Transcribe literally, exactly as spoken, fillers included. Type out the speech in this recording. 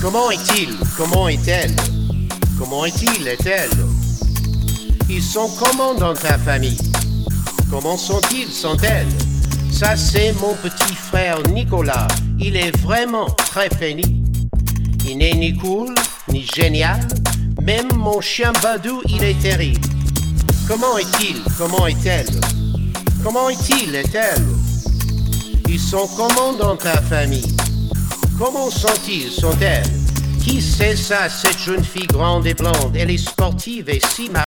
Comment est-il? Comment est-elle? Comment est-il? Est-elle? Ils sont comment dans ta famille? Comment sont-ils? Sont-elles? Ça c'est mon petit frère Nicolas. Il est vraiment très pénible. Il n'est ni cool, ni génial. Même mon chien Badou, il est terrible. Comment est-il? Comment est-elle? Comment est-il? Est-elle? Ils sont comment dans ta famille? Comment sont-ils? Sont-elles? Qui c'est ça, cette jeune fille grande et blonde? Elle est sportive et si